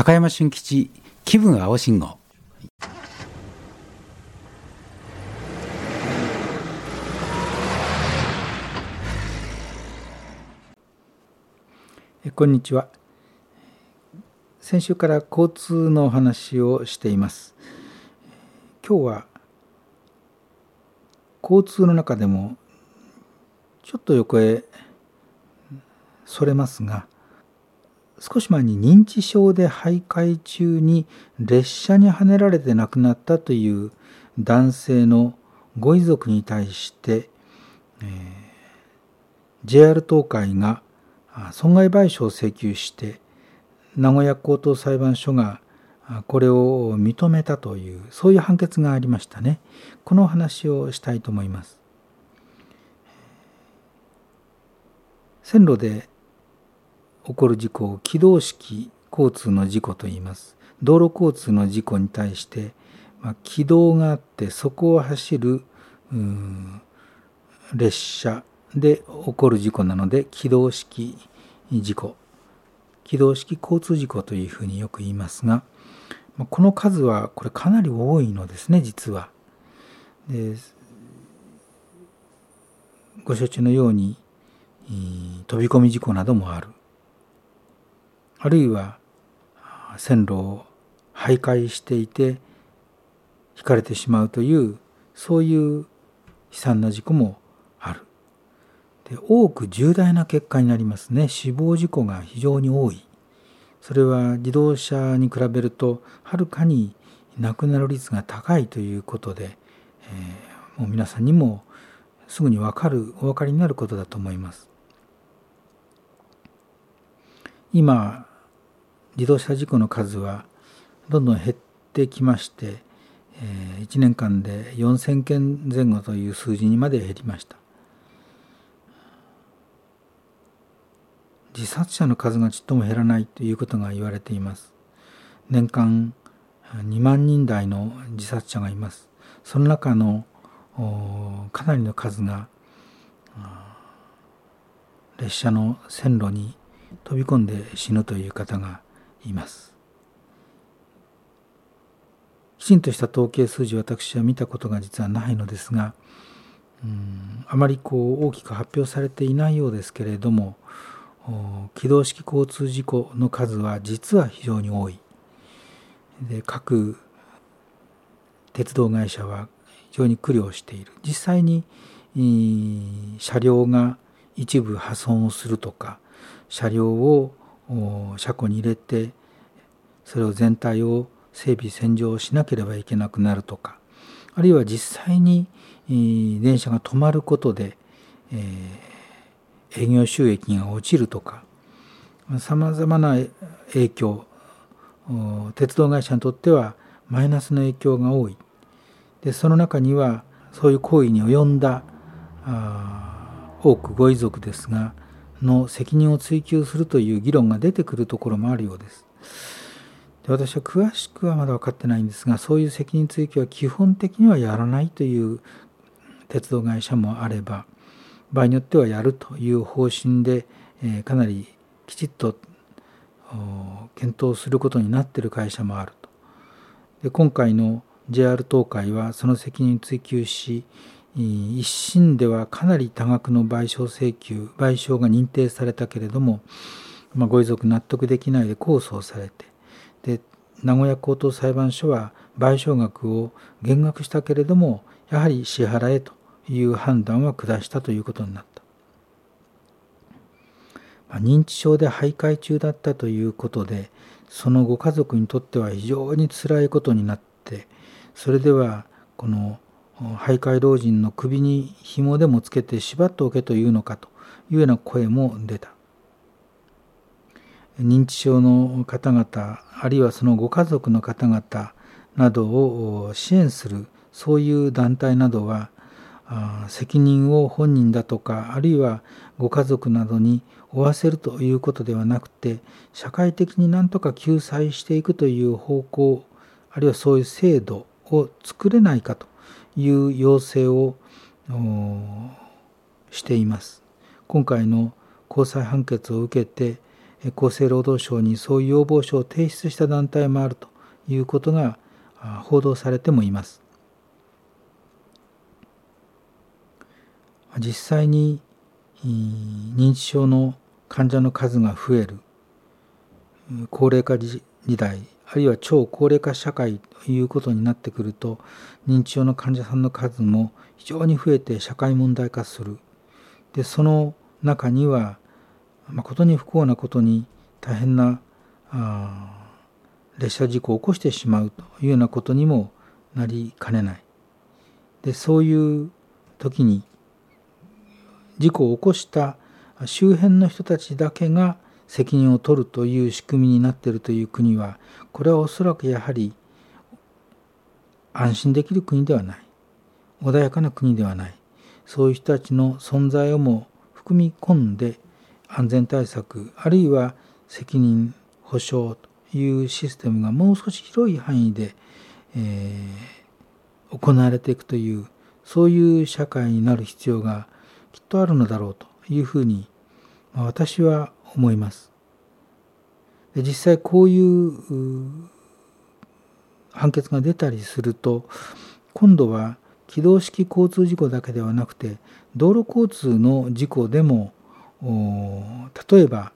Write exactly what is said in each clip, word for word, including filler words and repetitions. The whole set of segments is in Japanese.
高山俊吉気分青信号。 こんにちは。先週から交通のお話をしています。今日は交通の中でもちょっと横へそれますが、少し前に認知症で徘徊中に列車にはねられて亡くなったという男性のご遺族に対して、えー、ジェイアール 東海が損害賠償を請求して名古屋高等裁判所がこれを認めたという、そういう判決がありましたね。このお話をしたいと思います。線路で起こる事故を機動式交通の事故といいます。道路交通の事故に対して、まあ、軌道があってそこを走る列車で起こる事故なので、機動式事故、機動式交通事故というふうによく言いますが、この数はこれかなり多いのですね、実は。で、ご承知のように飛び込み事故などもある。あるいは線路を徘徊していてひかれてしまうという、そういう悲惨な事故もある。で、多く重大な結果になりますね。死亡事故が非常に多い。それは自動車に比べるとはるかに亡くなる率が高いということで、えー、もう皆さんにもすぐに分かるお分かりになることだと思います。今自動車事故の数はどんどん減ってきまして、えー、いちねんかんでよんせんけんぜん後という数字にまで減りました。自殺者の数がちっとも減らないということが言われています。年間にまんにん台の自殺者がいます。その中のかなりの数が列車の線路に飛び込んで死ぬという方がいます。きちんとした統計数字を私は見たことが実はないのですが、うん、あまりこう大きく発表されていないようですけれども、機動式交通事故の数は実は非常に多い。で、各鉄道会社は非常に苦慮している。実際に車両が一部破損をするとか、車両を車庫に入れてそれを全体を整備洗浄しなければいけなくなるとか、あるいは実際に電車が止まることで、えー営業収益が落ちるとか、さまざまな影響、鉄道会社にとってはマイナスの影響が多い。で、その中にはそういう行為に及んだ多くご遺族ですがの責任を追及するという議論が出てくるところもあるようです。で、私は詳しくはまだ分かってないんですが、そういう責任追及は基本的にはやらないという鉄道会社もあれば、場合によってはやるという方針で、えー、かなりきちっと検討することになっている会社もあると。で、今回の ジェイアール 東海はその責任を追及し、一審ではかなり多額の賠償請求、賠償が認定されたけれども、まあ、ご遺族納得できないで控訴をされて、で、名古屋高等裁判所は賠償額を減額したけれども、やはり支払えという判断は下したということになった。まあ、認知症で徘徊中だったということで、そのご家族にとっては非常につらいことになって、それではこの徘徊老人の首に紐でもつけて縛っておけというのかというような声も出た。認知症の方々、あるいはそのご家族の方々などを支援するそういう団体などは、責任を本人だとか、あるいはご家族などに負わせるということではなくて、社会的に何とか救済していくという方向、あるいはそういう制度を作れないかという要請をしています。今回の高裁判決を受けて、 厚生労働省にそういう要望書を提出した団体もあるということが報道されてもいます。実際に認知症の患者の数が増える、高齢化時代、あるいは超高齢化社会ということになってくると、認知症の患者さんの数も非常に増えて社会問題化する。で、その中には、誠に不幸なことに大変なあ列車事故を起こしてしまうというようなことにもなりかねない。で、そういう時に事故を起こした周辺の人たちだけが責任を取るという仕組みになっているという国は、これはおそらくやはり安心できる国ではない、穏やかな国ではない。そういう人たちの存在をも含み込んで安全対策、あるいは責任保障というシステムがもう少し広い範囲で、えー、行われていくという、そういう社会になる必要がきっとあるのだろうというふうに、まあ、私は思います。で、実際こういう判決が出たりすると、今度は機動式交通事故だけではなくて、道路交通の事故でも、例えば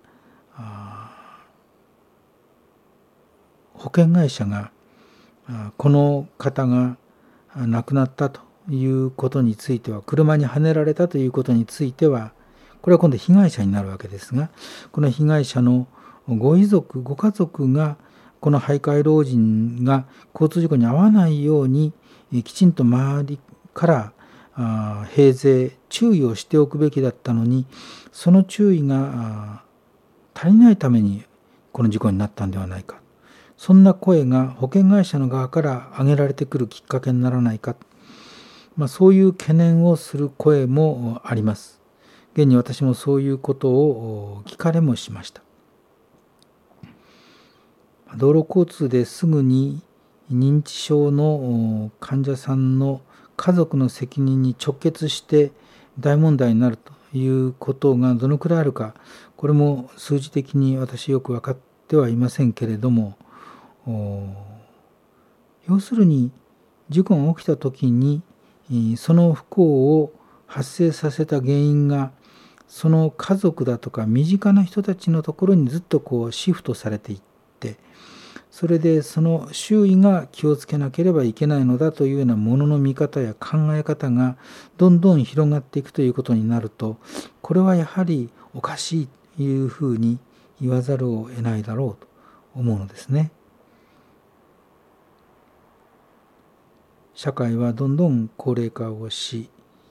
保険会社がこの方が亡くなったということについては、車にはねられたということについては、これは今度被害者になるわけですが、この被害者のご遺族、ご家族がこの徘徊老人が交通事故に遭わないようにきちんと周りから平勢、注意をしておくべきだったのに、その注意が足りないためにこの事故になったんではないか、そんな声が保険会社の側から上げられてくるきっかけにならないか、まあ、そういう懸念をする声もあります。現に私もそういうことを聞かれもしました。道路交通ですぐに認知症の患者さんの家族の責任に直結して大問題になるということがどのくらいあるか、これも数字的に私よく分かってはいませんけれども、要するに事故が起きた時にその不幸を発生させた原因がその家族だとか身近な人たちのところにずっとこうシフトされていって、それでその周囲が気をつけなければいけないのだというようなものの見方や考え方がどんどん広がっていくということになると、これはやはりおかしいというふうに言わざるを得ないだろうと思うのですね。社会はどんどん高齢化をし、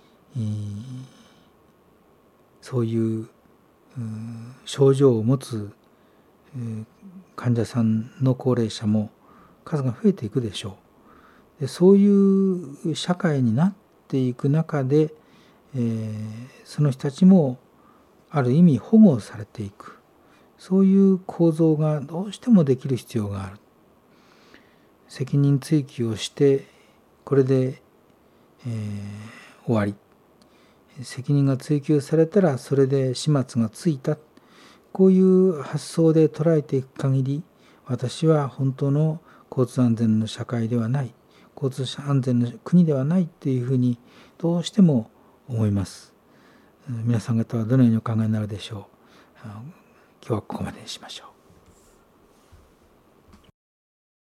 そういう症状を持つ患者さんの高齢者も数が増えていくでしょう。で、そういう社会になっていく中で、えー、その人たちもある意味保護されていく、そういう構造がどうしてもできる必要がある。責任追及をしてこれで、えー、終わり。責任が追及されたらそれで始末がついた、こういう発想で捉えていく限り、私は本当の交通安全の社会ではない、交通安全の国ではないというふうにどうしても思います。皆さん方はどのようにお考えになるでしょう。今日はここまでにしましょう。